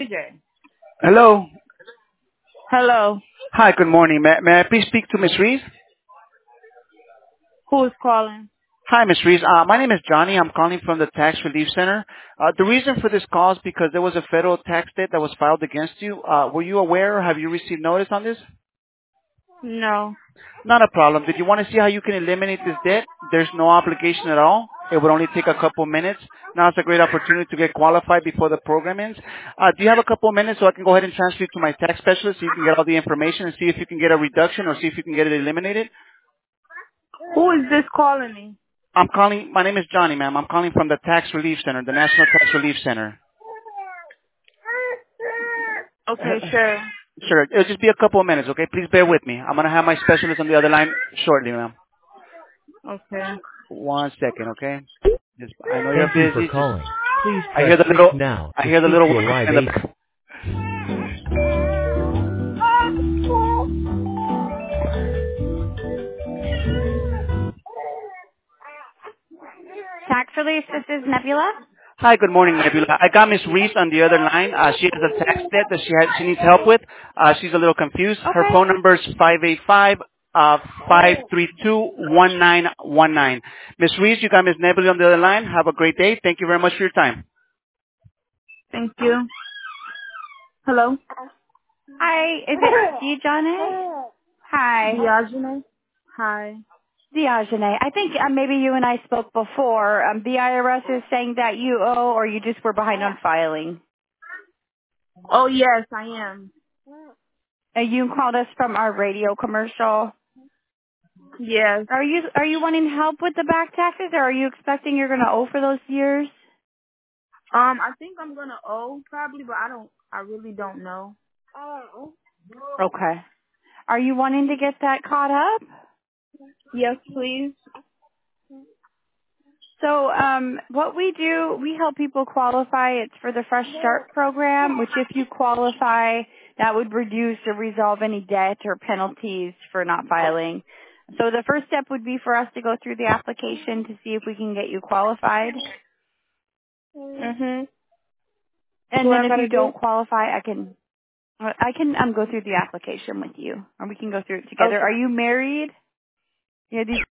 CJ. Hello. Hello. Hi, good morning. May I please speak to Ms. Reese? Who is calling? Hi, Ms. Reese. My name is Johnny. I'm calling from the Tax Relief Center. The reason for this call is because there was a federal tax debt that was filed against you. Were you aware or have you received notice on this? No. Not a problem. Did you want to see how you can eliminate this debt? There's no obligation at all. It would only take a couple minutes. Now it's a great opportunity to get qualified before the program ends. Do you have a couple minutes so I can go ahead and transfer you to my tax specialist so you can get all the information and see if you can get a reduction or see if you can get it eliminated? Who is this calling me? My name is Johnny, ma'am. I'm calling from the Tax Relief Center, the National Tax Relief Center. Okay, sure. Sure. It'll just be a couple of minutes, okay? Please bear with me. I'm going to have my specialist on the other line shortly, ma'am. Okay. One second, okay? I know you're Thank you for busy. calling. Please I press hear the 6 little, now I to hear the speak little to a one live in the agent. back. Tax relief, this is Nebula. Hi, good morning, Nebula. I got Miss Reese on the other line. She has a tax debt that she needs help with. She's a little confused. Her Okay. phone number is 585-532-1919. Miss Reese, you got Miss Nebula on the other line. Have a great day. Thank you very much for your time. Thank you. Hello? Hi, is it Diajane? Hi, Diogene? Hi. Diajane. I think maybe you and I spoke before. The IRS is saying that you owe or you just were behind on filing. Oh, yes, I am. You called us from our radio commercial. Yes. Are you wanting help with the back taxes or are you expecting you're going to owe for those years? I think I'm gonna owe probably, but I really don't know. Okay. Are you wanting to get that caught up? Yes, please. So what we do, we help people qualify. It's for the Fresh Start program, which if you qualify, that would reduce or resolve any debt or penalties for not filing. So the first step would be for us to go through the application to see if we can get you qualified. Mhm. And What then I if gotta you do? don't qualify, I can go through the application with you, or we can go through it together. Okay. Are you married? Yeah, these